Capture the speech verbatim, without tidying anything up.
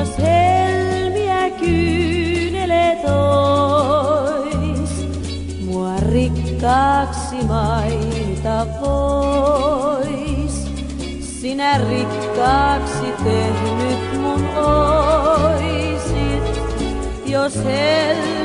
Jos helmiä kyynelet ois, mua rikkaaksi mainita vois. Sinä rikkaaksi tehnyt mun oisit, jos helmiä